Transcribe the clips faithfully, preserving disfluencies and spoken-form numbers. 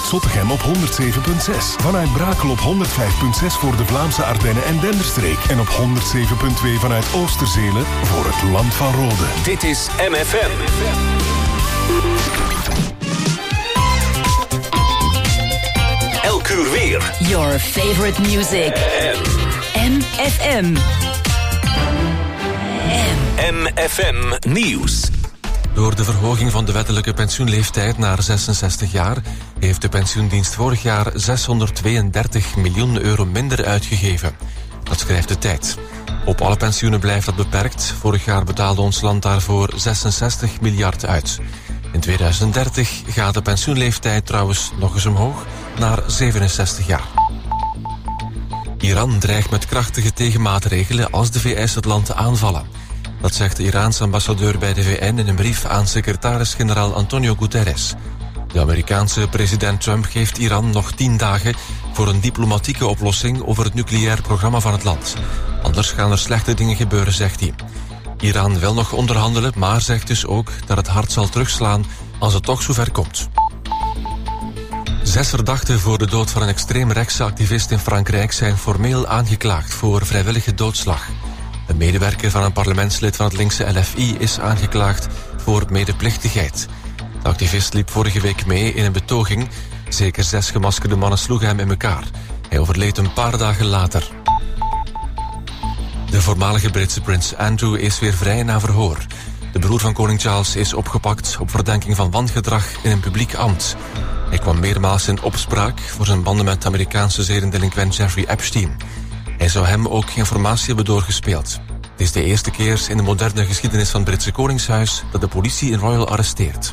Zottegem op honderd zeven komma zes. Vanuit Brakel op honderd vijf komma zes voor de Vlaamse Ardennen en Denderstreek. En op honderd zeven komma twee vanuit Oosterzelen voor het Land van Rode. Dit is M F M. Elk uur weer. Your favorite music. M F M. M F M Nieuws. Door de verhoging van de wettelijke pensioenleeftijd naar zesenzestig jaar... heeft de pensioendienst vorig jaar zeshonderdtweeëndertig miljoen euro minder uitgegeven. Dat schrijft de Tijd. Op alle pensioenen blijft dat beperkt. Vorig jaar betaalde ons land daarvoor zesenzestig miljard uit. In tweeduizend dertig gaat de pensioenleeftijd trouwens nog eens omhoog naar zevenenzestig jaar. Iran dreigt met krachtige tegenmaatregelen als de V S het land aanvallen. Dat zegt de Iraanse ambassadeur bij de V N in een brief aan secretaris-generaal Antonio Guterres. De Amerikaanse president Trump geeft Iran nog tien dagen voor een diplomatieke oplossing over het nucleair programma van het land. Anders gaan er slechte dingen gebeuren, zegt hij. Iran wil nog onderhandelen, maar zegt dus ook dat het hard zal terugslaan als het toch zover komt. Zes verdachten voor de dood van een extreemrechtse activist in Frankrijk zijn formeel aangeklaagd voor vrijwillige doodslag. Een medewerker van een parlementslid van het linkse L F I is aangeklaagd voor medeplichtigheid. De activist liep vorige week mee in een betoging. Zeker zes gemaskerde mannen sloegen hem in elkaar. Hij overleed een paar dagen later. De voormalige Britse prins Andrew is weer vrij na verhoor. De broer van koning Charles is opgepakt op verdenking van wangedrag in een publiek ambt. Hij kwam meermaals in opspraak voor zijn banden met de Amerikaanse zedendelinquent Jeffrey Epstein. Hij zou hem ook informatie hebben doorgespeeld. Het is de eerste keer in de moderne geschiedenis van het Britse Koningshuis dat de politie een royal arresteert.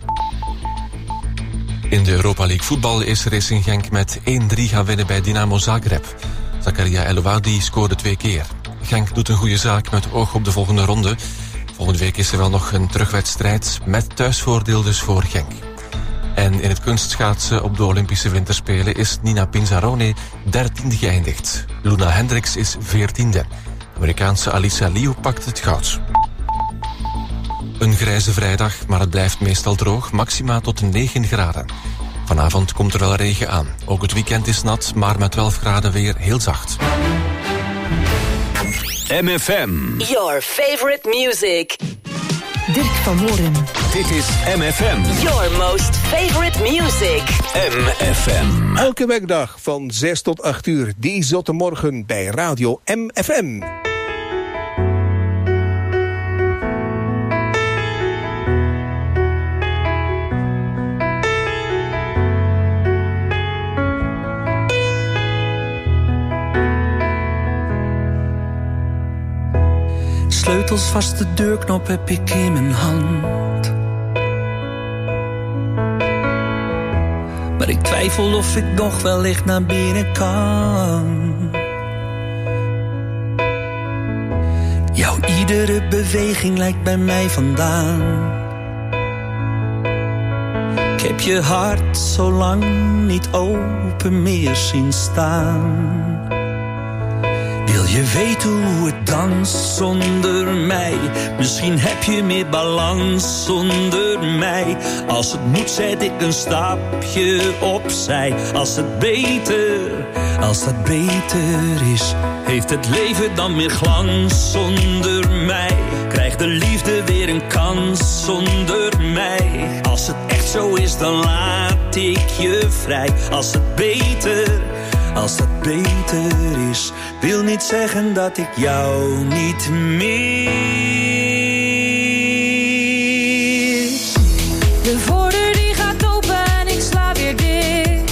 In de Europa League voetbal is Racing Genk met één drie gaan winnen bij Dynamo Zagreb. Zakaria Elouadi scoorde twee keer. Genk doet een goede zaak met oog op de volgende ronde. Volgende week is er wel nog een terugwedstrijd met thuisvoordeel dus voor Genk. En in het kunstschaatsen op de Olympische Winterspelen is Nina Pinzarone dertiende geëindigd. Luna Hendricks is veertiende. De Amerikaanse Alissa Liu pakt het goud. Een grijze vrijdag, maar het blijft meestal droog, maxima tot negen graden. Vanavond komt er wel regen aan. Ook het weekend is nat, maar met twaalf graden weer heel zacht. M F M. Your favorite music. Dirk van Hoorn. Dit is M F M. Your most favorite music. M F M. Elke werkdag van zes tot acht uur. Die zotte morgen bij Radio M F M. Sleutels vast, de deurknop heb ik in mijn hand. Maar ik twijfel of ik nog wellicht naar binnen kan. Jouw iedere beweging lijkt bij mij vandaan. Ik heb je hart zo lang niet open meer zien staan. Wil je weten hoe het danst zonder mij? Misschien heb je meer balans zonder mij. Als het moet zet ik een stapje opzij. Als het beter, als dat beter is, heeft het leven dan meer glans zonder mij? Krijgt de liefde weer een kans zonder mij? Als het echt zo is, dan laat ik je vrij. Als het beter, als dat beter is, wil niet zeggen dat ik jou niet mis. De voordeur die gaat open en ik sla weer dicht.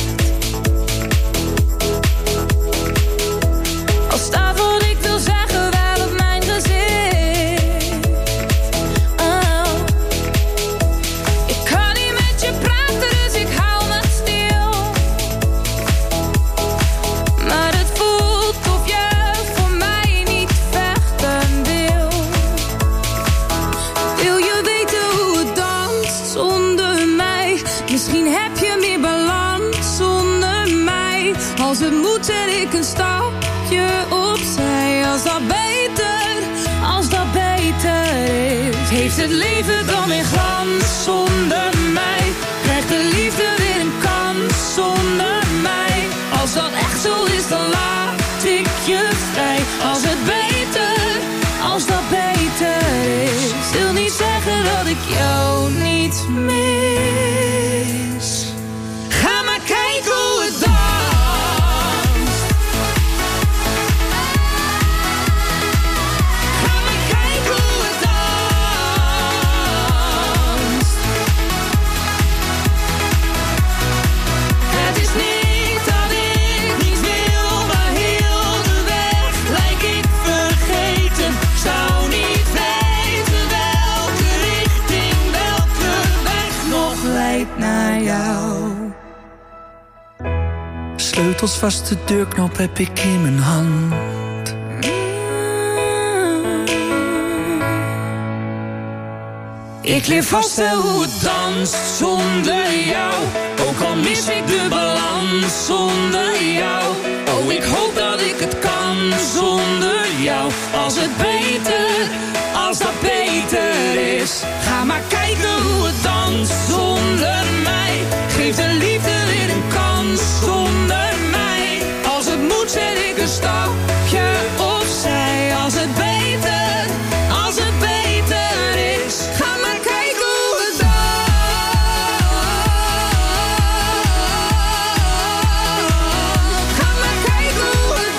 Als tafel ik wil zeggen wel op mijn gezicht. Oh. Ik kan niet met je praten, dus ik hou me stil. Maar het voelt of je voor mij niet vechten wil. Wil je weten hoe het danst zonder mij? Misschien heb je meer balans zonder mij. Als het moet zet ik een stapje opzij. Als dat beter, als dat beter is, heeft het leven dan weer glans zonder mij? Krijgt de liefde weer een kans Als dat echt zo is, dan laat ik je vrij. Als het beter, als dat beter is. Wil niet zeggen dat ik jou niet mis. Ga maar kijken hoe het danst. Ga maar kijken hoe het danst. Het is niet dat ik niet wil, maar heel de weg lijk ik vergeten. Zou niet weten welke richting, welke weg nog leidt naar jou. Sleutels vast, de deurknop heb ik in mijn hand. Ik leer vast wel hoe het danst zonder jou. Ook al mis ik de balans zonder jou. Oh, ik hoop dat ik het kan zonder jou. Als het beter, als dat beter is. Ga maar kijken hoe het danst zonder mij. Geef de liefde weer een kans zonder mij. Als het moet zet ik een stapje opzij. Als het beter, als het beter is. Ga maar kijken hoe het danst. Ga maar kijken hoe het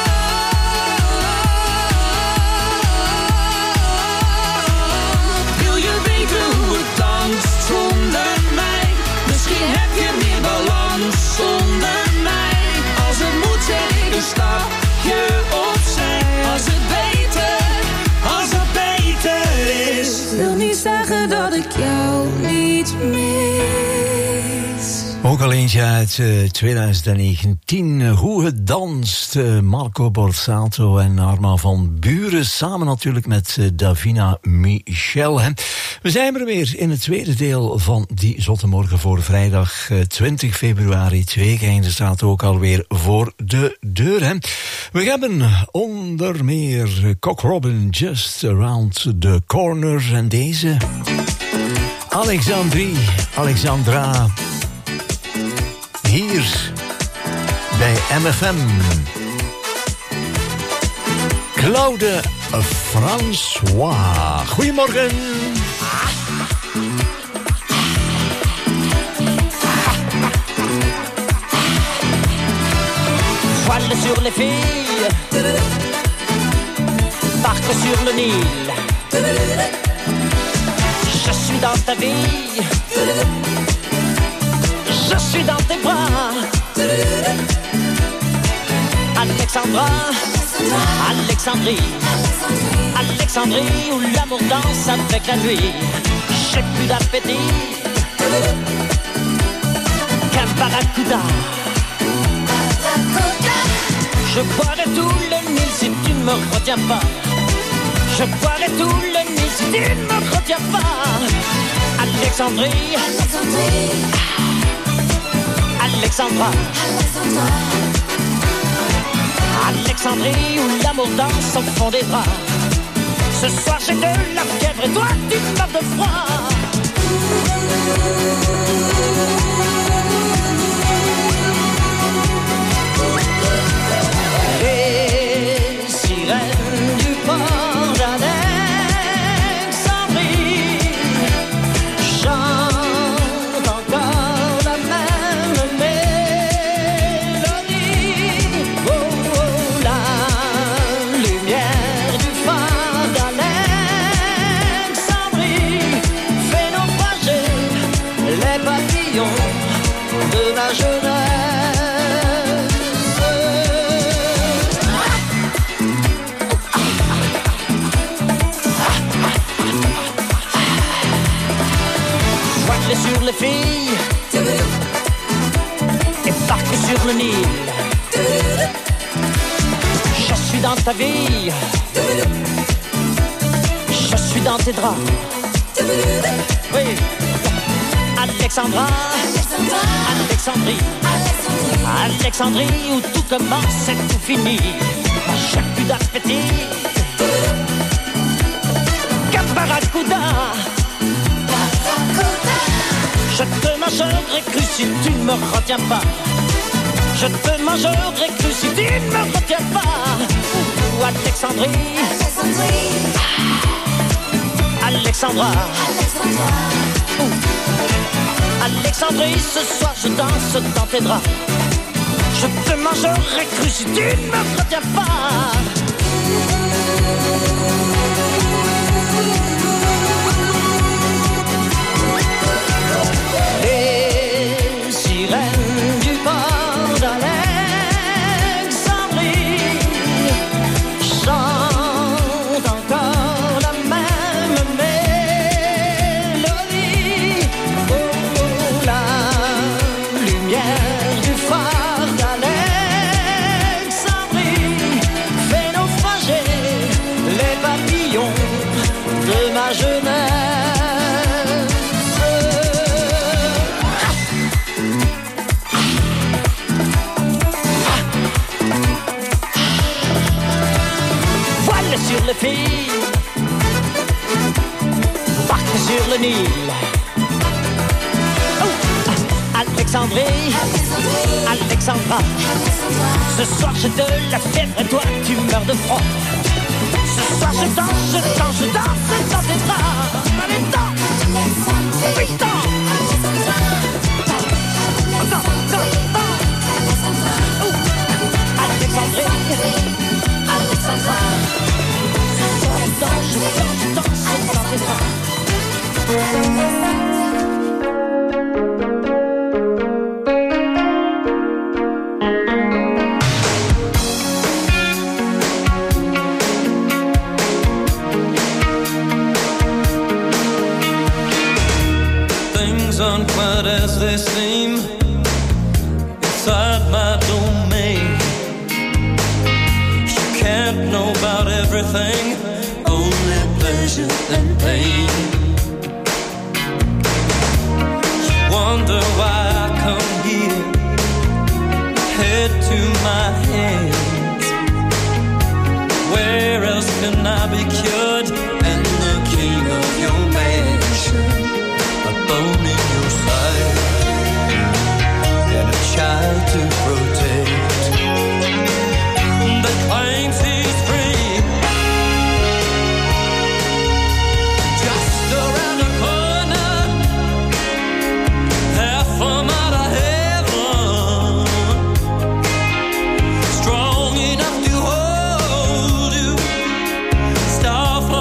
danst. Wil je weten hoe het danst zonder mij? Misschien heb je meer balans zonder mij. Als het moet zet ik een stapje opzij. Als het beter, als het beter is. Wil niet zeggen dat ik jou niet mis. Ook al eentje uit uh, twintig negentien. Uh, hoe het danst. Uh, Marco Borsato en Arma van Buren. Samen natuurlijk met uh, Davina Michel. Hè. We zijn er weer in het tweede deel van die zotte morgen voor vrijdag uh, twintig februari. Het weekende staat ook alweer voor de deur. Hè. We hebben onder meer Cock Robin, Just Around the Corner. En deze Alexandrie, Alexandra. Hier bij M F M. Claude François. Goedemorgen. Voile sur les filles, barque sur le Nil. Je suis dans ta vie, je suis dans tes bras. Alexandra, Alexandrie, Alexandrie où l'amour danse avec la nuit. J'ai plus d'appétit qu'un barracuda. Je boirai tout le Nil si tu ne me retiens pas. Je boirai tout le Nil si tu ne me retiens pas. Alexandrie, Alexandrie, Alexandra, Alexandra. Alexandrie où l'amour danse au fond des draps. Ce soir j'ai de la fièvre et toi tu meurs de froid. Les sirènes du port d'Alexandrie chantent encore la même mélodie. Oh, oh, la lumière du phare d'Alexandrie fait naufrager les papillons de ma jeunesse. Sur les filles et barque sur le Nil. Je suis dans ta vie, je suis dans tes draps. Oui, Alexandra, Alexandrie, Alexandrie où tout commence et tout finit. J'ai plus d'appétit qu'un barracuda. Je te mangerai cru si tu ne me retiens pas. Je te mangerai cru si tu ne me retiens pas. Ou Alexandrie, Alexandra, Alexandrie, ce soir je danse dans tes draps. Je te mangerai cru si tu ne me retiens pas. Les sirènes du port d'Alexandrie chantent encore la même mélodie. Oh, la lumière du phare d'Alexandrie fait naufrager les papillons de ma jeunesse. Sur le fil, barque sur le Nil. Oh, Alexandrie, Alexandra, ce soir j'ai de la fièvre et toi tu meurs de froid. Ce soir je danse, je danse, je danse dans tes bras. Allez, danse, oui, danse. Danse, danse, danse. Oh, Alexandrie, Alexandra. Je danse, je danse dans tes bras. Things aren't quite as they seem inside my domain. You can't know about everything, only pleasure and pain. You wonder why I come here, head to my hands. Where else can I be cured? And the king of your mansion, a bone in your side, and a child to protect that claims he's free. Around the corner, half from out of heaven, strong enough to hold you, star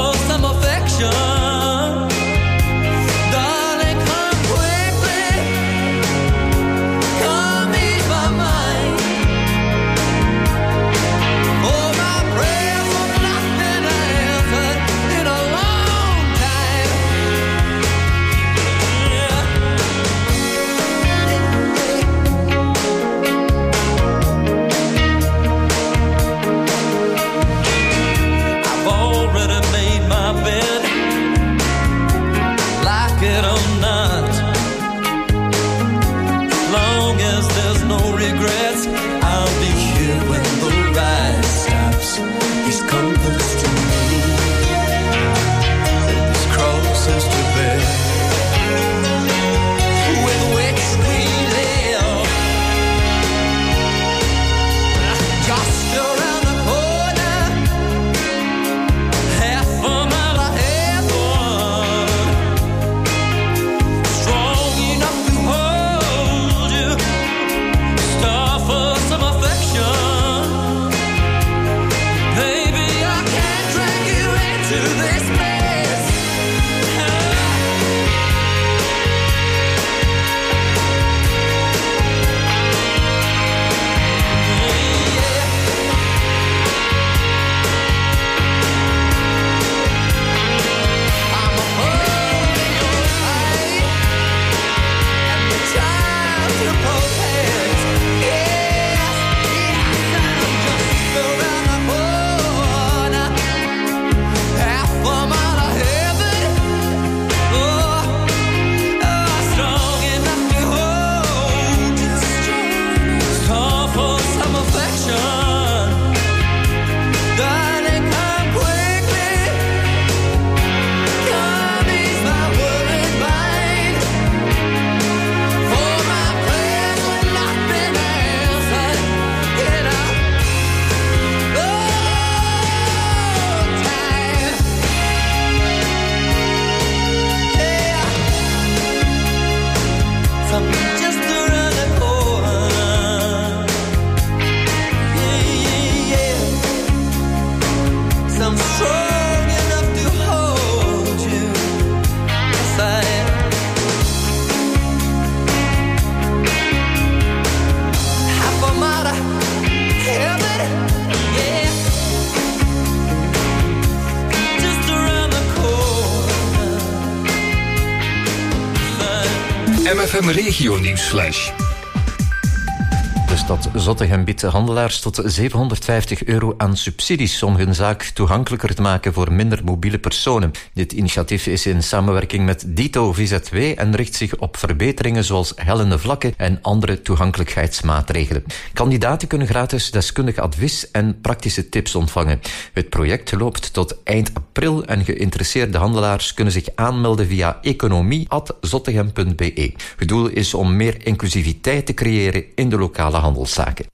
M F M Regio Nieuwsflash. De stad Zottegem biedt handelaars tot zevenhonderdvijftig euro aan subsidies om hun zaak toegankelijker te maken voor minder mobiele personen. Dit initiatief is in samenwerking met Dito V Z W en richt zich op verbeteringen zoals hellende vlakken en andere toegankelijkheidsmaatregelen. Kandidaten kunnen gratis deskundig advies en praktische tips ontvangen. Het project loopt tot eind april en geïnteresseerde handelaars kunnen zich aanmelden via economie at zottegem punt b e. Het doel is om meer inclusiviteit te creëren in de lokale handelszaken.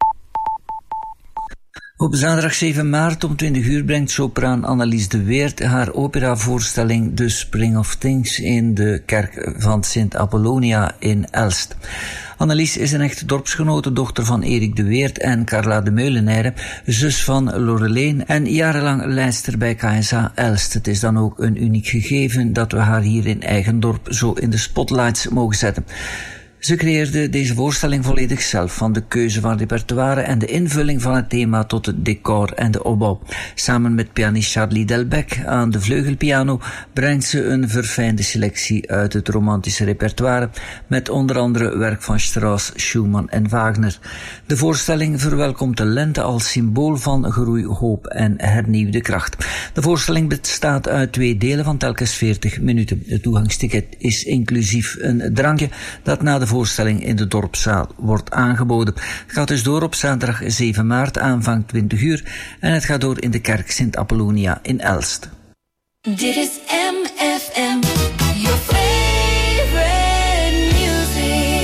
Op zaterdag zeven maart om twintig uur brengt sopraan Annelies de Weert haar operavoorstelling The Spring of Things in de kerk van Sint Apollonia in Elst. Annelies is een echte dorpsgenote, dochter van Erik de Weert en Carla de Meulenaire, zus van Loreleen en jarenlang leidster bij K S A Elst. Het is dan ook een uniek gegeven dat we haar hier in eigen dorp zo in de spotlights mogen zetten. Ze creëerde deze voorstelling volledig zelf, van de keuze van repertoire en de invulling van het thema tot het decor en de opbouw. Samen met pianist Charlie Delbecq aan de vleugelpiano brengt ze een verfijnde selectie uit het romantische repertoire, met onder andere werk van Strauss, Schumann en Wagner. De voorstelling verwelkomt de lente als symbool van groei, hoop en hernieuwde kracht. De voorstelling bestaat uit twee delen van telkens veertig minuten. Het toegangsticket is inclusief een drankje dat na de voorstelling in de dorpszaal wordt aangeboden. Het gaat dus door op zaterdag zeven maart, aanvang twintig uur, en het gaat door in de kerk Sint Apollonia in Elst. Dit is M F M, your favorite music.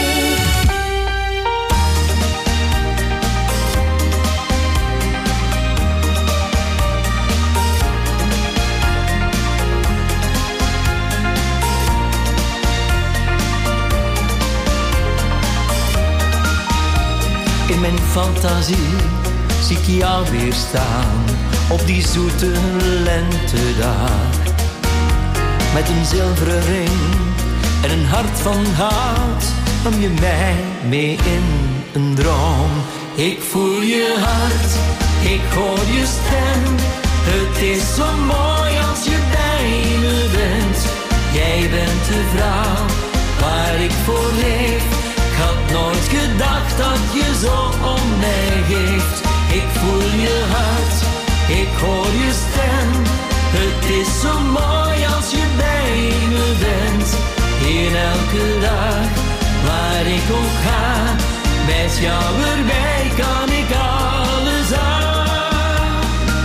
In mijn fantasie zie ik jou weer staan op die zoete lentedag. Met een zilveren ring en een hart van hout nam je mij mee in een droom. Ik voel je hart, ik hoor je stem. Het is zo mooi als je bij me bent. Jij bent de vrouw waar ik voor leef. Ik had nooit gedacht dat je zo om mij geeft. Ik voel je hart, ik hoor je stem. Het is zo mooi als je bij me bent. In elke dag, waar ik ook ga, met jou erbij kan ik alles aan.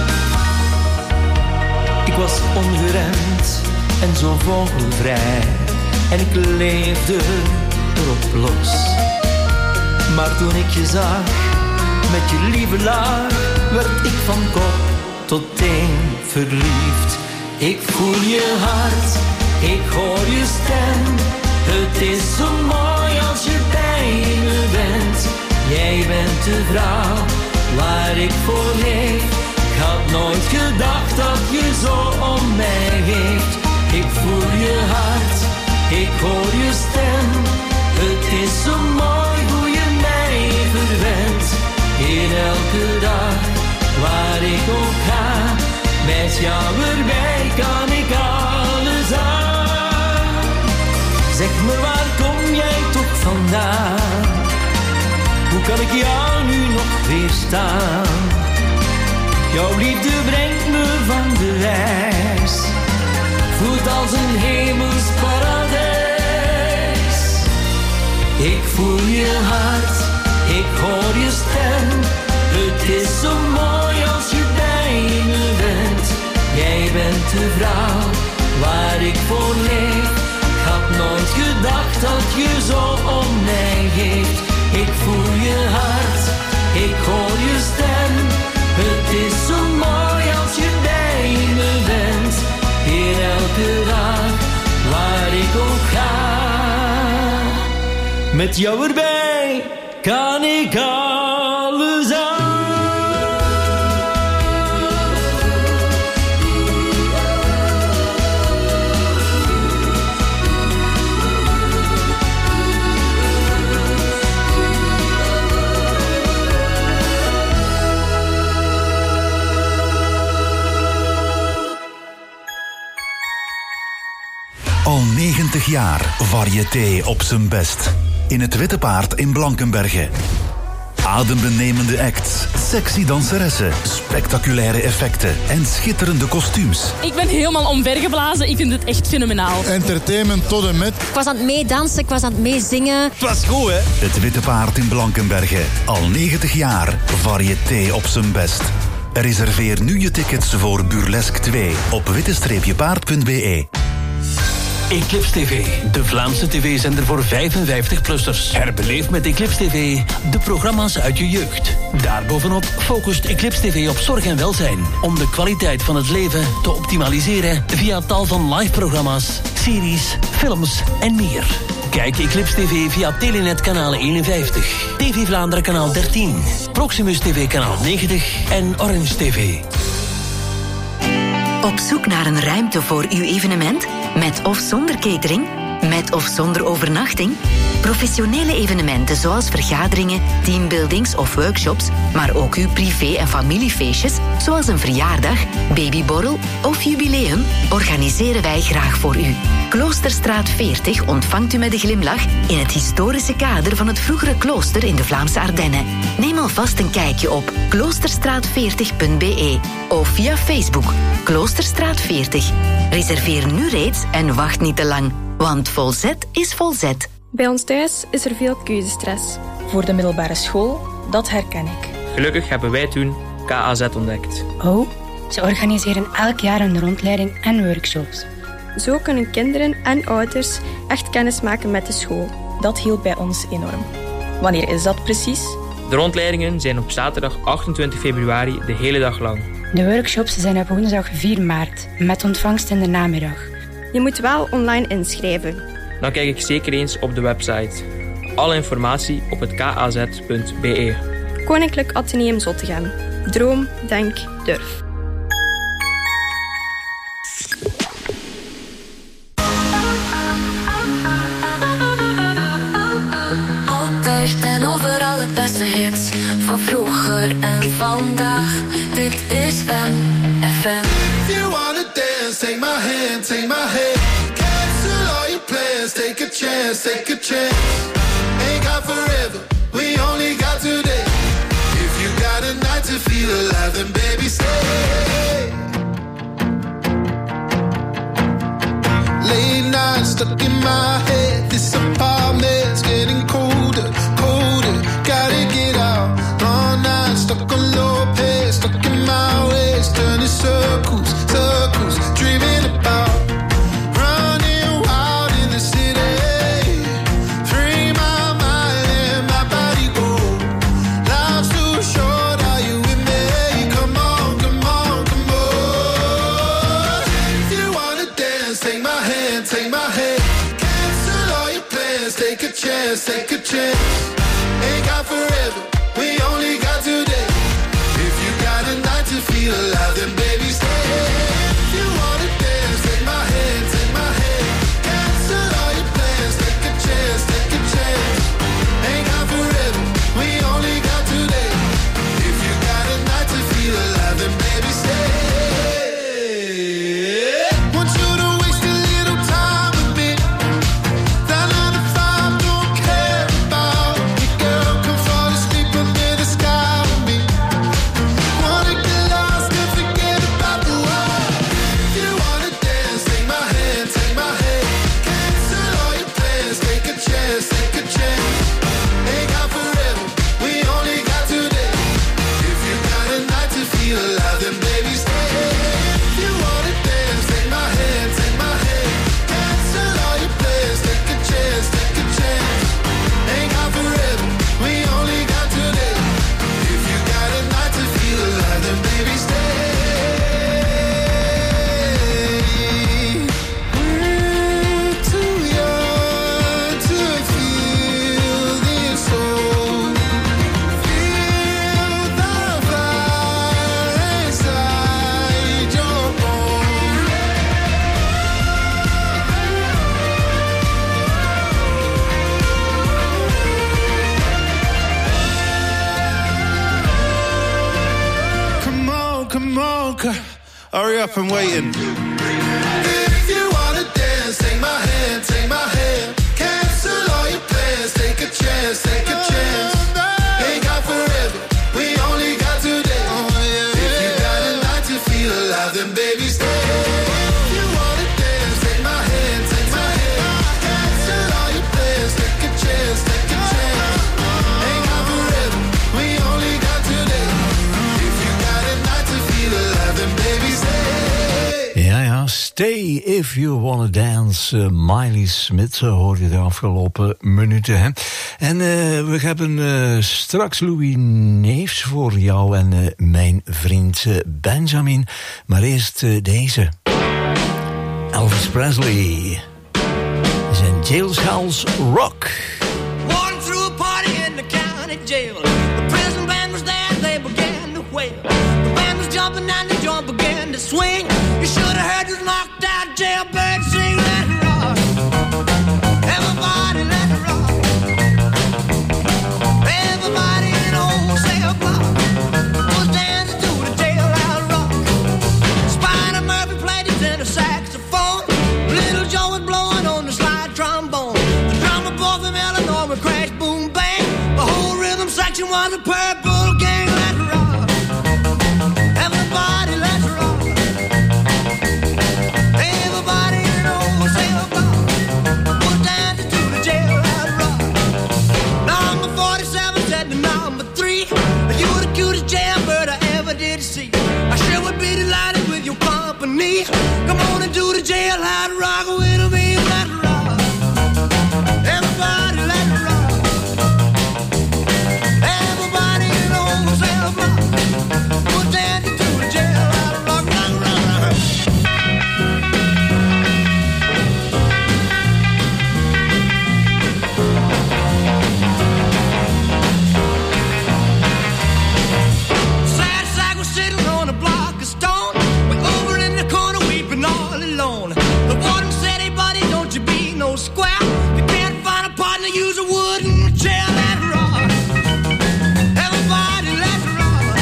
Ik was ongeremd en zo vogelvrij. En ik leefde erop los. Maar toen ik je zag, met je lieve lach, werd ik van kop tot teen verliefd. Ik voel je hart, ik hoor je stem. Het is zo mooi als je bij me bent. Jij bent de vrouw waar ik voor leef. Ik had nooit gedacht dat je zo om mij geeft. Ik voel je hart, ik hoor je stem. Het is zo mooi hoe je mij verwendt. In elke dag, waar ik ook ga, met jou erbij kan ik alles aan. Zeg me, waar kom jij toch vandaan? Hoe kan ik jou nu nog weerstaan? Jouw liefde brengt me van de wijs. Voelt als een hemels paradijs. Ik voel je hart, ik hoor je stem. Het is zo mooi als je bij me bent. Jij bent de vrouw waar ik voor leef. Ik had nooit gedacht dat je zo om mij geeft. Ik voel je hart, ik hoor je stem. Het is zo mooi als je bij me bent. In elke dag, waar ik ook ga, met jou erbij kan ik alles aan. Al negentig jaar jaar variété op zijn best. In het Witte Paard in Blankenberge. Adembenemende acts, sexy danseressen, spectaculaire effecten en schitterende kostuums. Ik ben helemaal omvergeblazen. Ik vind het echt fenomenaal. Entertainment tot en met. Ik was aan het meedansen, ik was aan het meezingen. Het was goed, hè? Het Witte Paard in Blankenberge. Al negentig jaar variété op zijn best. Reserveer nu je tickets voor Burlesque twee op witte paard punt b e. Eclipse T V, de Vlaamse tv-zender voor vijfenvijftig-plussers. Herbeleef met Eclipse T V de programma's uit je jeugd. Daarbovenop focust Eclipse T V op zorg en welzijn, om de kwaliteit van het leven te optimaliseren via tal van live-programma's, series, films en meer. Kijk Eclipse T V via Telenet kanaal eenenvijftig, T V Vlaanderen kanaal dertien, Proximus T V kanaal negentig en Orange T V. Op zoek naar een ruimte voor uw evenement? Met of zonder catering? Met of zonder overnachting? Professionele evenementen zoals vergaderingen, teambuildings of workshops, maar ook uw privé- en familiefeestjes, zoals een verjaardag, babyborrel of jubileum, organiseren wij graag voor u. Kloosterstraat veertig ontvangt u met een glimlach in het historische kader van het vroegere klooster in de Vlaamse Ardennen. Neem alvast een kijkje op kloosterstraat veertig punt b e of via Facebook Kloosterstraat veertig. Reserveer nu reeds en wacht niet te lang, want volzet is volzet. Bij ons thuis is er veel keuzestress. Voor de middelbare school, dat herken ik. Gelukkig hebben wij toen K A Z ontdekt. Oh, ze organiseren elk jaar een rondleiding en workshops. Zo kunnen kinderen en ouders echt kennis maken met de school. Dat hielp bij ons enorm. Wanneer is dat precies? De rondleidingen zijn op zaterdag achtentwintig februari de hele dag lang. De workshops zijn op woensdag vier maart, met ontvangst in de namiddag. Je moet wel online inschrijven. Dan kijk ik zeker eens op de website. Alle informatie op het k a z punt b e. Koninklijk Atheneum Zottegem. Droom, denk, durf. Altijd en overal het beste hits. Van vroeger en vandaag. Dit is M F M. If you wanna dance, take my hand, take my hand. Cancel all your plans, take a chance, take a chance. Ain't got forever, we only got today. If you got a night to feel alive, then baby stay. Late nights stuck in my head. This apartment's getting colder, colder. Gotta get out. All night stuck on low pace, stuck in my ways, turning circles, circles, dreaming about running wild in the city. Free my mind and my body go. Life's too short, are you with me? Come on, come on, come on. If you wanna dance, take my hand, take my hand. Cancel all your plans, take a chance, take a chance. Ain't got forever, we only got today. If you got a night to feel alive, then baby stay. If you wanna dance, take my hand, take my hand. Cancel all your plans, take a chance, take a chance. Ain't got forever, we only got today. If you got a night to feel alive, then baby stay. Want you to waste a little time with me. That nine to five don't care about me, girl. Come fall asleep under the sky with me. Wanna get lost and forget about the world. If you wanna dance, take my hand, take my hand. Cancel all your plans, take a chance, take a chance. Ain't got forever, we only got today. If you got a night to feel alive, then baby stay. If you wanna dance, take my hand, take my hand. Cancel all your plans, take a chance, take a chance. Ain't got forever, we only got today. If you got a night to feel alive, then baby stay. We're too young to feel this old. Feel the fire inside your bones. Come on, come on, c- hurry up, I'm waiting. If you wanna dance, take my hand, take my hand. Stay If You Wanna Dance. Uh, Miley Smith, uh, hoor je de afgelopen minuten. Hè? En uh, we hebben uh, straks Louis Neefs voor jou en uh, mijn vriend uh, Benjamin. Maar eerst uh, deze. Elvis Presley. Zijn Jailhouse Rock. Walking through a party in the county jail. The prison band was there, they began to wail. The band was jumping and the joint began to swing. You should have heard this knocked out jailbird sing. Let it rock. Everybody let it rock. Everybody in the whole cell block was dancing to the jailhouse rock. Spider Murphy played his inner saxophone. Little Joe was blowing on the slide trombone. The drummer boy from Illinois would crash, boom, bang. The whole rhythm section was a purple gang. Let it rock. Everybody let it rock. Everybody in the whole cell block was dancing to the jailhouse rock. Number forty-seven said to number three, you the cutest jailbird I ever did see. I sure would be delighted with your company. Come on and do the jailhouse rock with me. Let it rock. Everybody let it rock. Everybody in the whole cell block was dancing to the jailhouse rock. Rock, rock, rock. Sad sack was sitting on a block of stone. We over in the corner weeping all alone. The warden said, hey buddy, don't you be no square. You can't find a partner, use a wooden chair. Let it rock. Everybody let it rock.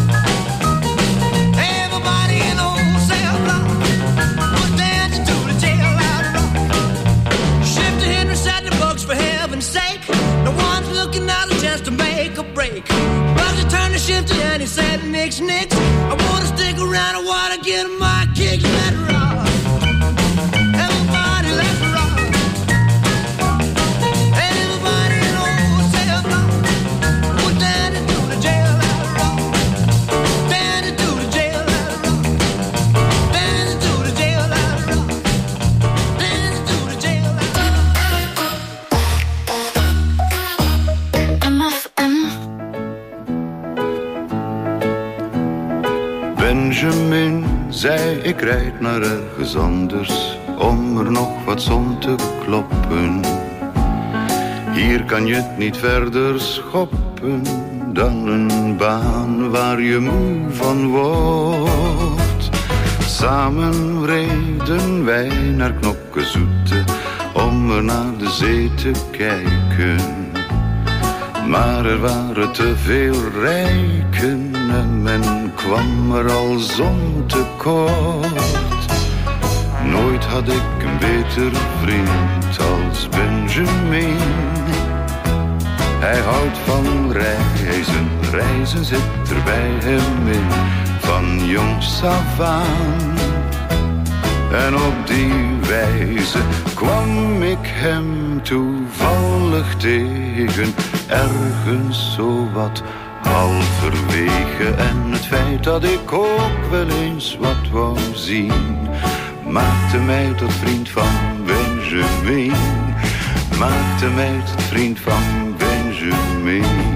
Everybody in the whole cell block was dancing to the jailhouse rock. Shifter Henry said the books for heaven's sake. No one's looking out a chance to make a break. Bugsy turned to Shifter and he said, nix, nix. I wanna stick around, I wanna get my kick. Let it rock. Everybody let it rock. Everybody in the whole cell block was dancing to the jailhouse rock. Dancing to the jailhouse rock. Dancing to the jailhouse rock. Dancing to the jailhouse rock. M F M. Benjamin zei, ik rijd naar ergens anders om er nog wat zon te kloppen. Hier kan je het niet verder schoppen dan een baan waar je moe van wordt. Samen reden wij naar Knokkezoete om er naar de zee te kijken. Maar er waren te veel rijken en men kwam er al zon tekort. Nooit had ik een betere vriend als Benjamin. Hij houdt van reizen, reizen zit er bij hem in, van jongs af aan. En op die wijze kwam ik hem toevallig tegen, ergens zo wat halverwege. En het feit dat ik ook wel eens wat wou zien, maakte mij tot vriend van Benjamin. Maakte mij tot vriend van Benjamin.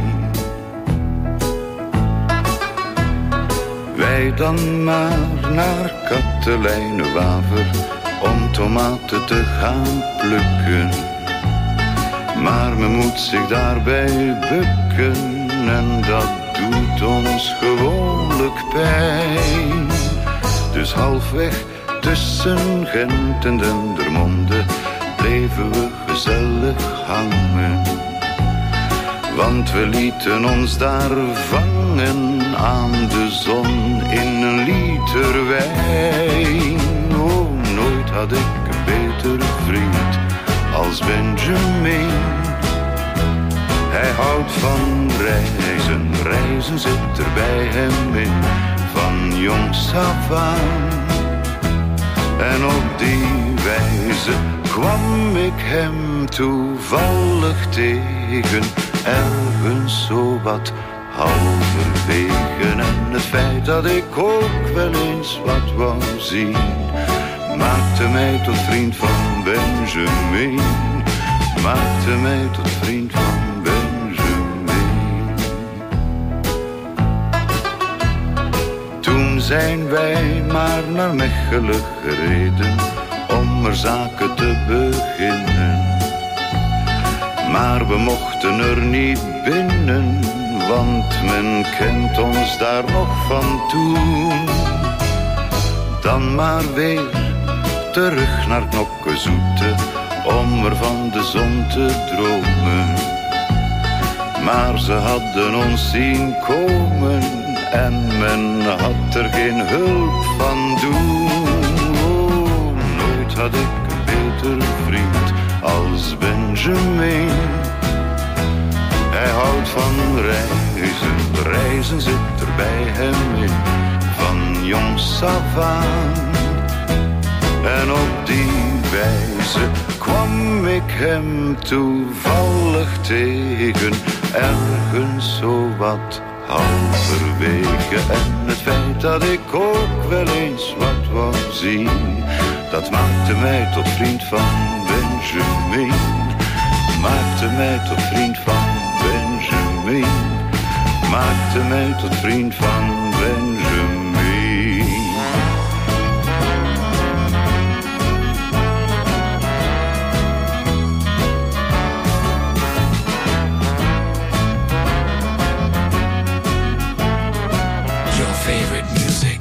Wij dan maar naar Katelijnewaver om tomaten te gaan plukken. Maar men moet zich daarbij bukken en dat doet ons gewoonlijk pijn. Dus halfweg tussen Gent en Dendermonde bleven we gezellig hangen. Want we lieten ons daar vangen aan de zon in een liter wijn. Oh, nooit had ik een betere vriend als Benjamin. Hij houdt van reizen, reizen zit er bij hem in, van jongs af aan. En op die wijze kwam ik hem toevallig tegen, ergens zo wat halverwege. En het feit dat ik ook wel eens wat wou zien, maakte mij tot vriend van Benjamin. Maakte mij tot vriend van Benjamin. Toen zijn wij maar naar Mechelen gereden om er zaken te beginnen. Maar we mochten er niet binnen, want men kent ons daar nog van toen. Dan maar weer terug naar Knokkezoete om er van de zon te dromen. Maar ze hadden ons zien komen en men had er geen hulp van doen. Oh, nooit had ik een betere vriend als Benjamin. Hij houdt van reizen, reizen zit er bij hem in, van jongs af aan. En op die wijze kwam ik hem toevallig tegen, ergens zo wat halverwege. En het feit dat ik ook wel eens wat wou zien, dat maakte mij tot vriend van Benjamin. Maakte mij tot vriend van Benjamin. Maakte mij tot vriend van Benjamin. Your favorite music.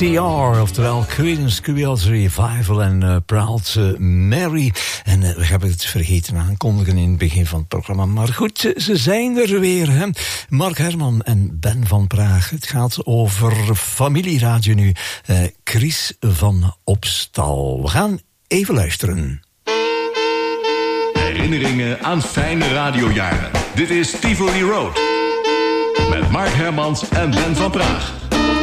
C R, oftewel Creedence Clearwater Revival en uh, Proud uh, Mary. En uh, we hebben het vergeten aankondigen in het begin van het programma. Maar goed, ze zijn er weer. Hè? Mark Herman en Ben van Praag. Het gaat over familieradio nu. Uh, Chris van Opstal. We gaan even luisteren. Herinneringen aan fijne radiojaren. Dit is Tivoli Road. Met Mark Hermans en Ben van Praag.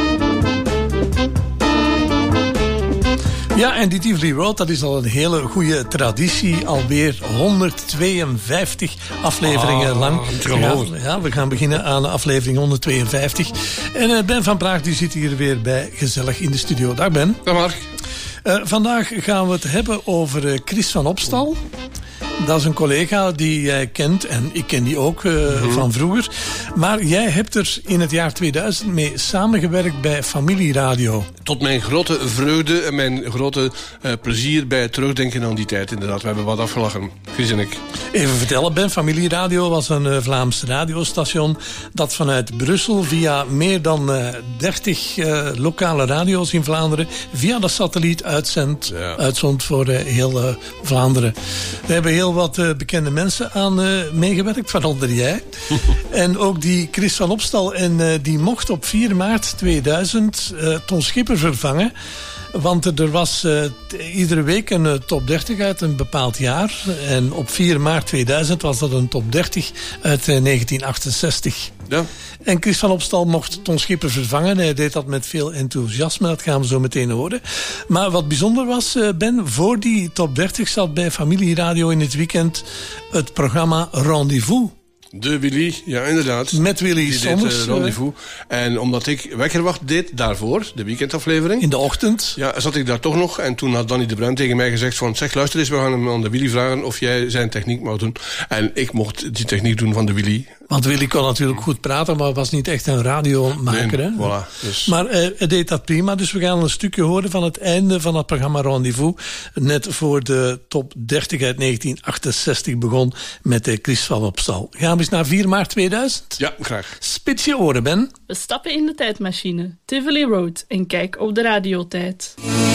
Ja, en die Tivoli Road, dat is al een hele goede traditie. Alweer honderdtweeënvijftig afleveringen ah, lang. Ja, ja, we gaan beginnen aan aflevering honderdtweeënvijftig. En uh, Ben van Praag die zit hier weer bij gezellig in de studio. Dag Ben. Dag Mark. Uh, vandaag gaan we het hebben over uh, Chris van Opstal. Dat is een collega die jij kent en ik ken die ook uh, mm-hmm. van vroeger. Maar jij hebt er in het jaar tweeduizend mee samengewerkt bij Familieradio. Tot mijn grote vreugde en mijn grote uh, plezier bij het terugdenken aan die tijd. Inderdaad, we hebben wat afgelachen, Chris en ik. Even vertellen, Ben, Familieradio was een uh, Vlaams radiostation dat vanuit Brussel via meer dan uh, dertig uh, lokale radio's in Vlaanderen via de satelliet uitzendt, ja. uitzond voor uh, heel uh, Vlaanderen. We hebben heel wat uh, bekende mensen aan uh, meegewerkt, waaronder jij. En ook die Chris van Opstal. En uh, die mocht op vier maart tweeduizend uh, Ton Schipper vervangen. Want er was uh, t- iedere week een uh, top dertig uit een bepaald jaar. En op vier maart tweeduizend was dat een top dertig uit uh, negentien achtenzestig. Ja. En Chris van Opstal mocht Ton Schipper vervangen. Hij deed dat met veel enthousiasme, dat gaan we zo meteen horen. Maar wat bijzonder was, uh, Ben, voor die top dertig zat bij Familieradio in het weekend het programma Rendezvous. De Willy, ja inderdaad. Met Willy die Sommers. Deed, uh, rendezvous. En omdat ik Wekkerwacht deed daarvoor, de weekendaflevering. In de ochtend. Ja, zat ik daar toch nog. En toen had Danny de Bruin tegen mij gezegd van... Zeg, luister eens, we gaan hem aan de Willy vragen of jij zijn techniek mag doen. En ik mocht die techniek doen van de Willy. Want Willy kon natuurlijk goed praten, maar was niet echt een radiomaker. Nee, hè? Voilà, dus. Maar uh, hij deed dat prima. Dus we gaan een stukje horen van het einde van het programma Rendezvous. Net voor de top dertig uit negentien achtenzestig begon met uh, Chris van Opstal. Gaan we eens naar vier maart tweeduizend? Ja, graag. Spits je oren, Ben. We stappen in de tijdmachine, Tivoli Road, en kijk op de radiotijd.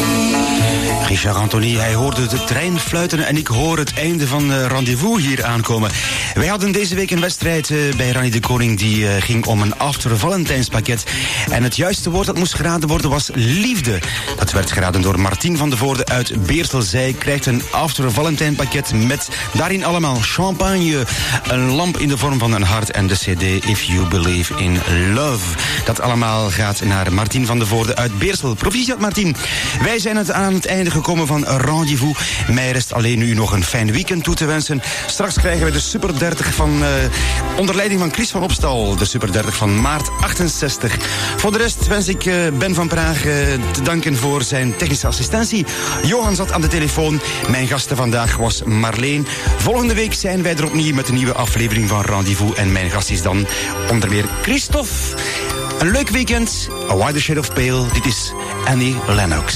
Richard Anthony, hij hoorde de trein fluiten en ik hoor het einde van uh, Rendezvous hier aankomen. Wij hadden deze week een wedstrijd uh, bij Rannie de Koning die uh, ging om een After Valentijns pakket. En het juiste woord dat moest geraden worden was liefde. Dat werd geraden door Martien van de Voorde uit Beersel. Zij krijgt een After Valentijn pakket met daarin allemaal champagne, een lamp in de vorm van een hart en de cd If You Believe in Love. Dat allemaal gaat naar Martien van de Voorde uit Beersel. Proficiat Martien. Wij zijn het aan het einde gekomen van Rendezvous. Mij rest alleen u nog een fijn weekend toe te wensen. Straks krijgen we de Super dertig van uh, onder leiding van Chris van Opstal. De Super dertig van maart achtenzestig. Voor de rest wens ik uh, Ben van Praag uh, te danken voor zijn technische assistentie. Johan zat aan de telefoon. Mijn gasten vandaag was Marleen. Volgende week zijn wij er opnieuw met een nieuwe aflevering van Rendezvous. En mijn gast is dan onder meer Christophe. Een leuk weekend. A Wider Shade of Pale. Dit is Annie Lennox.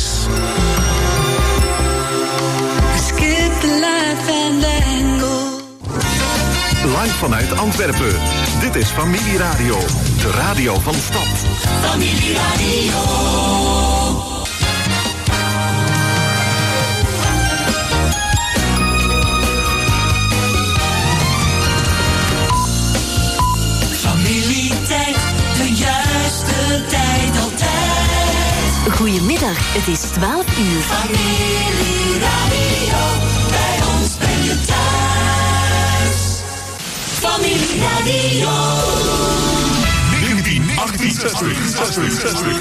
Live vanuit Antwerpen. Dit is Familieradio. De radio van de stad. Familieradio. Familietijd, de juiste tijd altijd. Goedemiddag, het is twaalf uur. Familieradio, bij ons ben je thuis. Familieradio. negentien achtenzestig.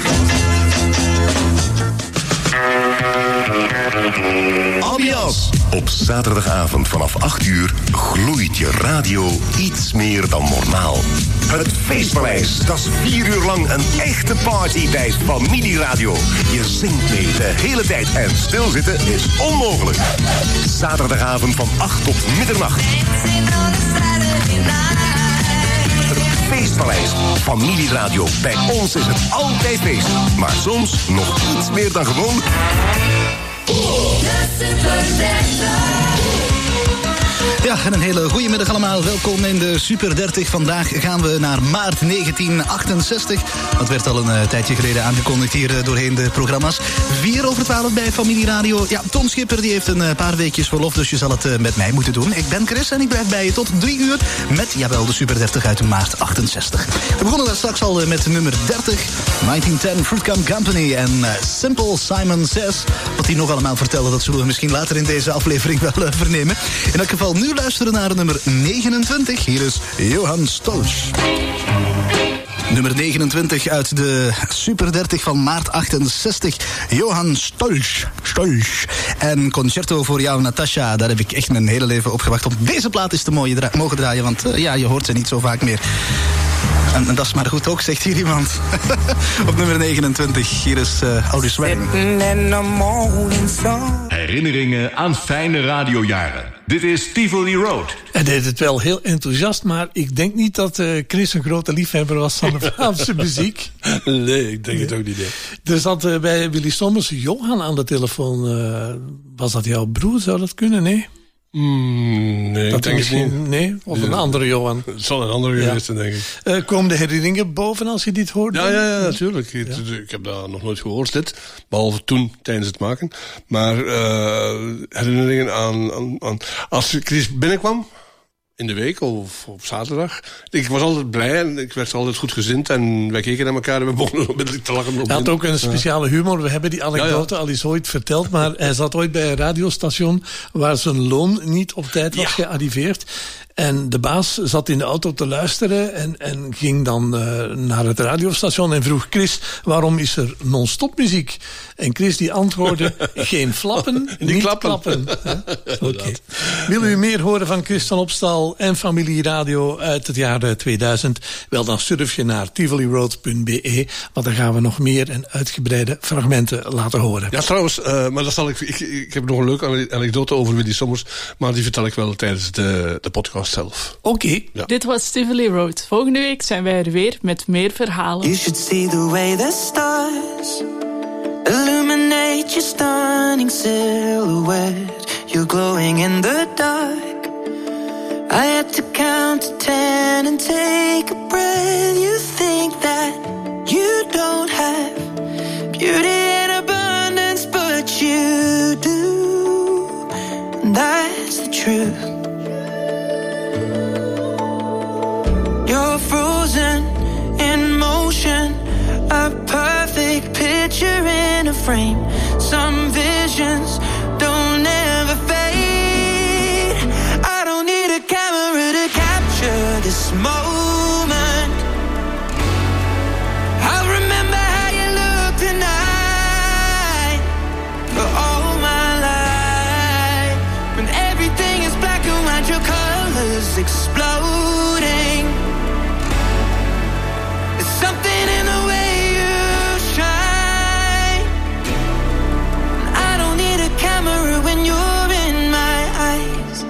Ambiance. Op zaterdagavond vanaf acht uur gloeit je radio iets meer dan normaal. Het Feestpaleis, dat is vier uur lang een echte party bij Familieradio. Je zingt mee de hele tijd en stilzitten is onmogelijk. Zaterdagavond van acht tot middernacht. Het Feestpaleis, Familieradio. Bij ons is het altijd feest, maar soms nog iets meer dan gewoon. De Super dertig. Ja, en een hele goede middag allemaal. Welkom in de Super dertig. Vandaag gaan we naar maart negentien achtenzestig. Dat werd al een uh, tijdje geleden aangekondigd hier uh, doorheen de programma's. vier over twaalf bij Familie Radio. Ja, Tom Schipper die heeft een uh, paar weekjes verlof, dus je zal het uh, met mij moeten doen. Ik ben Chris en ik blijf bij je tot drie uur met, jawel, de Super dertig uit maart achtenzestig. We begonnen daar straks al uh, met nummer dertig. negentien tien Fruitcam Company en uh, Simple Simon Says. Wat hij nog allemaal vertelde, dat zullen we misschien later in deze aflevering wel uh, vernemen. In elk geval nu luisteren naar nummer negenentwintig. Hier is Johan Stolz. Nummer negenentwintig uit de Super dertig van maart achtenzestig. Johan Stolz. Stolz. En Concerto voor jou, Natasha. Daar heb ik echt mijn hele leven op gewacht. Om deze plaat eens te mogen, dra- mogen draaien. Want uh, ja, je hoort ze niet zo vaak meer. En, en dat is maar goed ook, zegt hier iemand. Op nummer negenentwintig. Hier is uh, Otis Redding. Herinneringen aan fijne radiojaren. Dit is Tivoli Road. Hij deed het wel heel enthousiast, maar ik denk niet dat uh, Chris een grote liefhebber was van de Vlaamse muziek. Nee, ik denk nee. het ook niet. Nee. Er zat uh, bij Willy Sommers Johan aan de telefoon. Uh, was dat jouw broer? Zou dat kunnen? Nee? Mm, nee, dat denk ik niet. Nee, of een andere Johan. Het zal een andere geweest zijn, ja. denk ik. Uh, komen de herinneringen boven als je dit hoort? Ja, ja, ja, natuurlijk. Ja. Ik heb dat nog nooit gehoord, dit. Behalve toen, tijdens het maken. Maar uh, herinneringen aan, aan, aan... Als Chris binnenkwam, in de week of op zaterdag. Ik was altijd blij en ik werd altijd goed gezind. En wij keken naar elkaar en we begonnen onmiddellijk te lachen. Hij had ook een speciale humor. We hebben die anekdote ja, ja. al eens ooit verteld. Maar hij zat ooit bij een radiostation waar zijn loon niet op tijd was ja. gearriveerd. En de baas zat in de auto te luisteren en, en ging dan uh, naar het radiostation en vroeg Chris, waarom is er non-stop muziek? En Chris die antwoordde, geen flappen, niet, niet klappen. klappen. Oké. Okay. Wil u meer horen van Chris van Opstal en Familie Radio uit het jaar tweeduizend? Wel, dan surf je naar tivoli road punt b e, want dan gaan we nog meer en uitgebreide fragmenten laten horen. Ja, trouwens, uh, maar dat zal ik, ik, ik heb nog een leuke anekdote over Willy Sommers, maar die vertel ik wel tijdens de, de podcast zelf. Oké. Okay. Ja. Dit was Tivoli Road. Volgende week zijn wij er weer met meer verhalen. You should see the way the stars illuminate your stunning silhouette. You're glowing in the dark. I had to count to ten and take a breath. You think that you don't have beauty in abundance, but you do. And that's the truth. You're frozen in motion, a perfect picture in a frame. Some visions don't ever fade. I don't need a camera to capture this moment. I'll remember how you look tonight for all my life. When everything is black and white, your colors exploding. Something in the way you shine. I don't need a camera when you're in my eyes.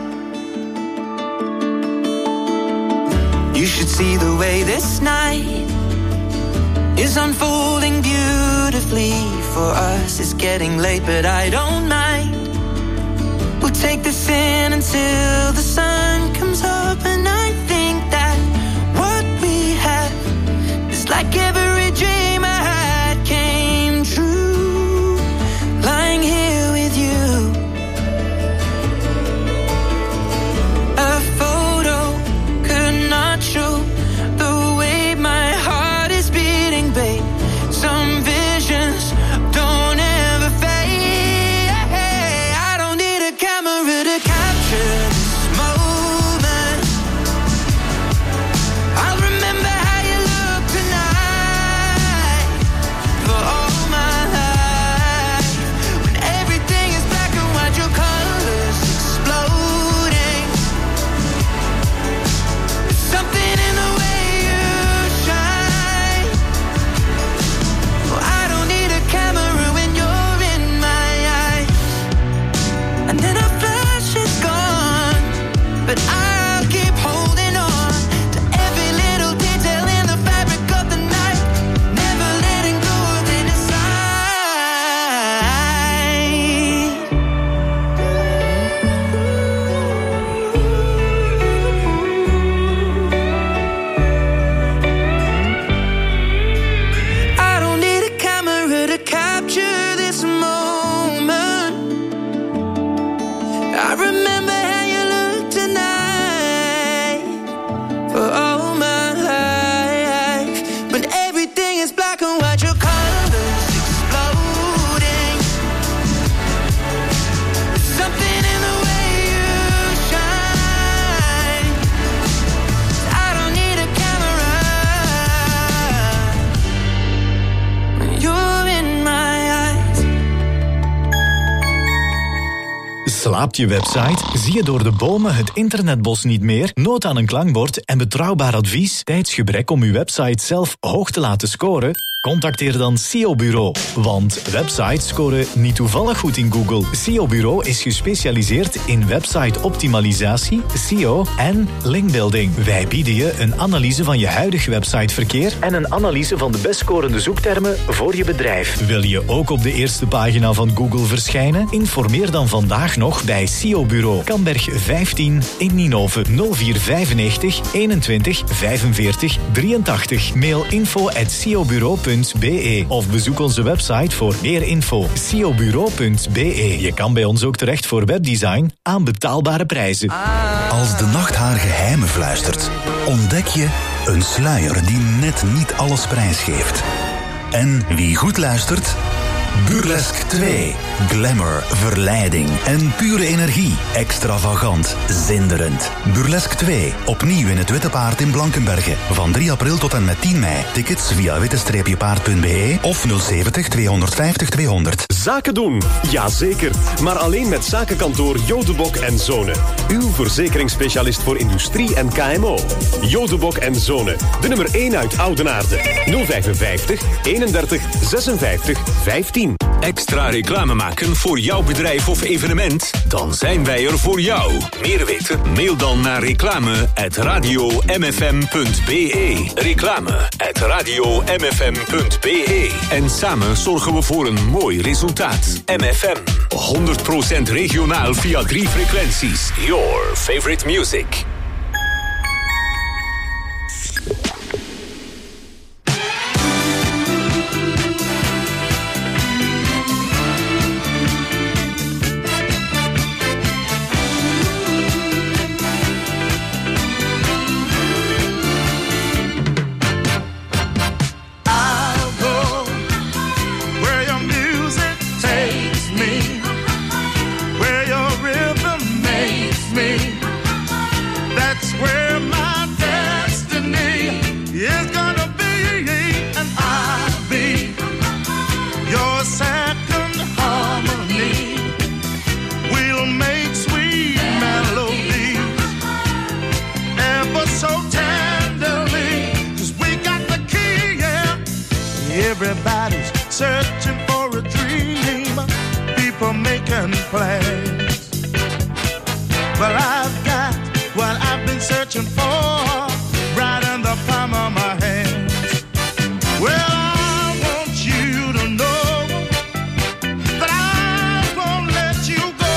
You should see the way this night is unfolding beautifully for us. It's getting late, but I don't mind. We'll take this in until the sun comes up, and I think that what we have, like every dream I had came true, lying here with you. A photo could not show the way my heart is beating, babe. Some visions don't ever fade. I don't need a camera to capture this moment. Slaapt je website? Zie je door de bomen het internetbos niet meer? Nood aan een klankbord en betrouwbaar advies? Tijdsgebrek om uw website zelf hoog te laten scoren? Contacteer dan S E O Bureau. Want websites scoren niet toevallig goed in Google. S E O Bureau is gespecialiseerd in website-optimalisatie, S E O en linkbuilding. Wij bieden je een analyse van je huidige websiteverkeer en een analyse van de best scorende zoektermen voor je bedrijf. Wil je ook op de eerste pagina van Google verschijnen? Informeer dan vandaag nog bij S E O Bureau. Kamberg vijftien in Ninove. nul vier vijfennegentig eenentwintig vijfenveertig drieëntachtig. Mail info at s e o bureau punt b e of bezoek onze website voor meer info. s e o bureau punt b e. Je kan bij ons ook terecht voor webdesign aan betaalbare prijzen. Als de nacht haar geheimen fluistert, ontdek je een sluier die net niet alles prijsgeeft. En wie goed luistert... Burlesque twee. Glamour, verleiding en pure energie. Extravagant, zinderend. Burlesque twee. Opnieuw in het Witte Paard in Blankenberge. Van drie april tot en met tien mei. Tickets via witte paard punt b e of nul zeventig tweehonderdvijftig tweehonderd. Zaken doen, jazeker. Maar alleen met zakenkantoor Jodebok en Zonen. Uw verzekeringsspecialist voor industrie en K M O. Jodebok en Zonen. De nummer één uit Oudenaarde. nul vijfenvijftig eenendertig zesenvijftig vijftien. Extra reclame maken voor jouw bedrijf of evenement? Dan zijn wij er voor jou. Meer weten? Mail dan naar reclame at radio m f m punt b e. Reclame at radio m f m punt b e. En samen zorgen we voor een mooi resultaat. M F M. honderd procent regionaal via drie frequenties. Your favorite music. Everybody's searching for a dream, people making plans. Well, I've got what I've been searching for right in the palm of my hands. Well, I want you to know that I won't let you go.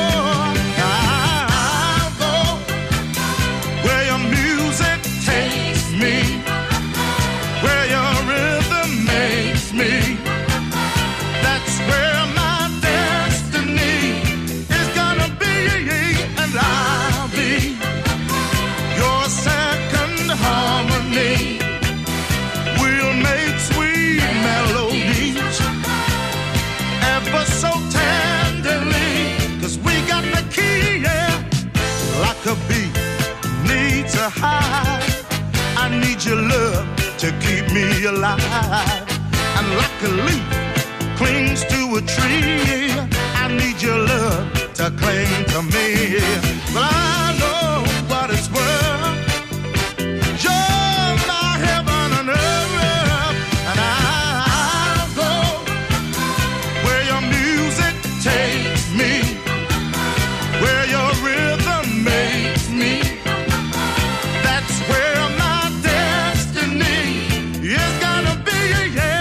I'll go where your music takes me, where your rhythm makes me. That's where my destiny is gonna be, and I'll be your second harmony. We'll make sweet melodies ever so tenderly, 'cause we got the key, yeah. Like a bee needs a hive, I need your love to keep me alive. And like a leaf clings to a tree, I need your love to cling to me. But I know what it's worth. You're my heaven and earth, and I'll go where your music takes me, where your rhythm makes me. That's where my destiny is gonna be, yeah.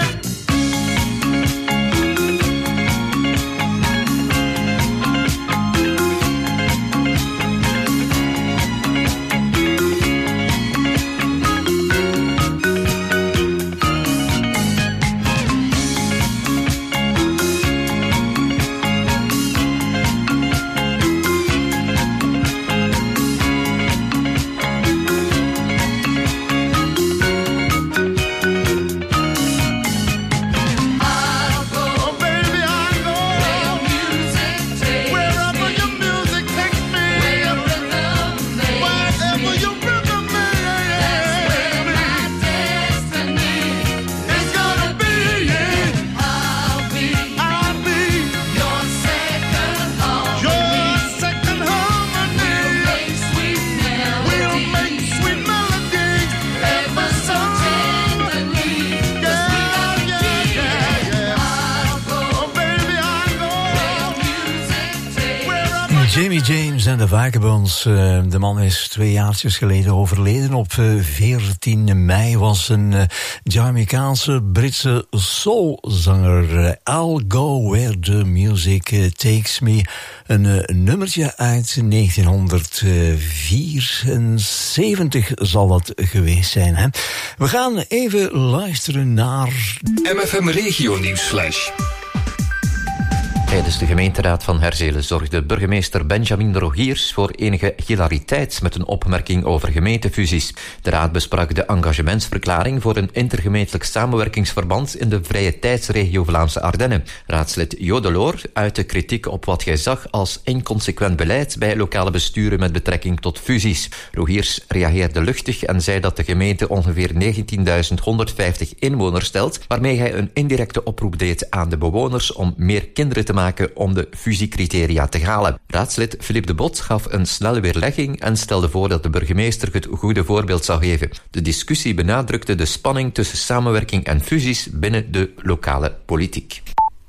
Jamie James en de Vagabonds. Uh, de man is twee jaartjes geleden overleden. Op uh, veertien mei was een uh, Jamaicaanse Britse soulzanger. Uh, I'll Go Where the Music uh, Takes Me. Een uh, nummertje uit negentien vierenzeventig zal dat geweest zijn. Hè? We gaan even luisteren naar M F M Regio Nieuwsflash. Tijdens de gemeenteraad van Herzelen zorgde burgemeester Benjamin Rogiers voor enige hilariteit met een opmerking over gemeentefusies. De raad besprak de engagementsverklaring voor een intergemeentelijk samenwerkingsverband in de vrije tijdsregio Vlaamse Ardennen. Raadslid Jo de Loor uitte kritiek op wat hij zag als inconsequent beleid bij lokale besturen met betrekking tot fusies. Rogiers reageerde luchtig en zei dat de gemeente ongeveer negentienduizend honderdvijftig inwoners telt, waarmee hij een indirecte oproep deed aan de bewoners om meer kinderen te maken om de fusiecriteria te halen. Raadslid Philippe de Bot gaf een snelle weerlegging en stelde voor dat de burgemeester het goede voorbeeld zou geven. De discussie benadrukte de spanning tussen samenwerking en fusies binnen de lokale politiek.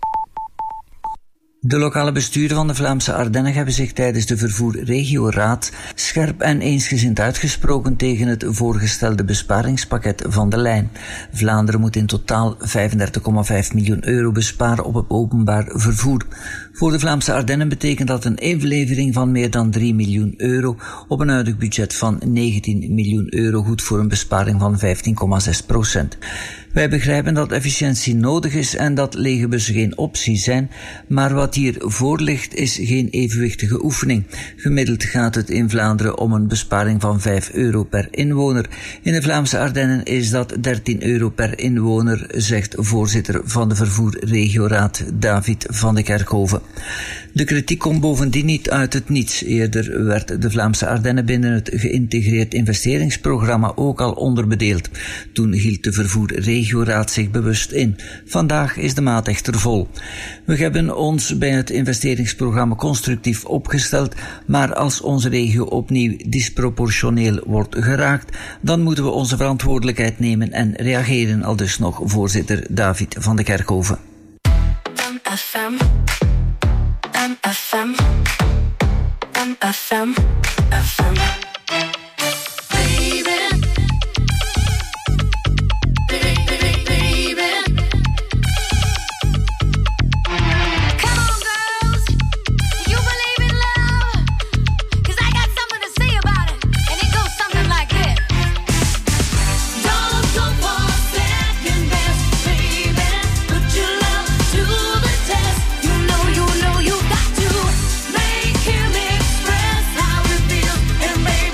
De lokale besturen van de Vlaamse Ardennen hebben zich tijdens de vervoerregioraad scherp en eensgezind uitgesproken tegen het voorgestelde besparingspakket van de lijn. Vlaanderen moet in totaal vijfendertig komma vijf miljoen euro besparen op het openbaar vervoer. Voor de Vlaamse Ardennen betekent dat een inlevering van meer dan drie miljoen euro op een huidig budget van negentien miljoen euro, goed voor een besparing van vijftien komma zes procent. Wij begrijpen dat efficiëntie nodig is en dat lege bussen geen optie zijn, maar wat hier voor ligt is geen evenwichtige oefening. Gemiddeld gaat het in Vlaanderen om een besparing van vijf euro per inwoner. In de Vlaamse Ardennen is dat dertien euro per inwoner, zegt voorzitter van de vervoerregioraad David van de Kerkhoven. De kritiek komt bovendien niet uit het niets. Eerder werd de Vlaamse Ardennen binnen het geïntegreerd investeringsprogramma ook al onderbedeeld. Toen hield de vervoerregioraad zich bewust in. Vandaag is de maat echter vol. We hebben ons bij het investeringsprogramma constructief opgesteld, maar als onze regio opnieuw disproportioneel wordt geraakt, dan moeten we onze verantwoordelijkheid nemen en reageren, aldus nog voorzitter David van de Kerkhoven. M F M M F M M F M F M And baby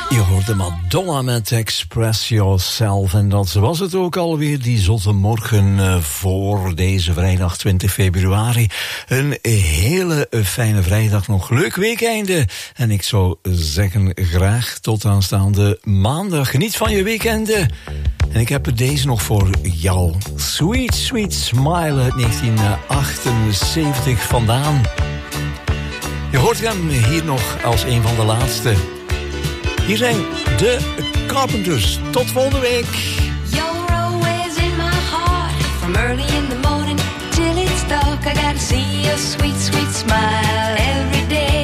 Je hoorde Madonna met Express Yourself. En dat was het ook alweer, die zotte morgen uh, voor deze vrijdag twintig februari. Een hele fijne vrijdag nog. Leuk weekende. En ik zou zeggen, graag tot aanstaande maandag. Geniet van je weekende. En ik heb er deze nog voor jou. Sweet, Sweet Smile uit negentien achtenzeventig vandaan. Je hoort hem hier nog als een van de laatste. Hier zijn de Carpenters. Tot volgende week. You're always in my heart. From early in the morning till it's dark. I gotta see your sweet, sweet smile every day.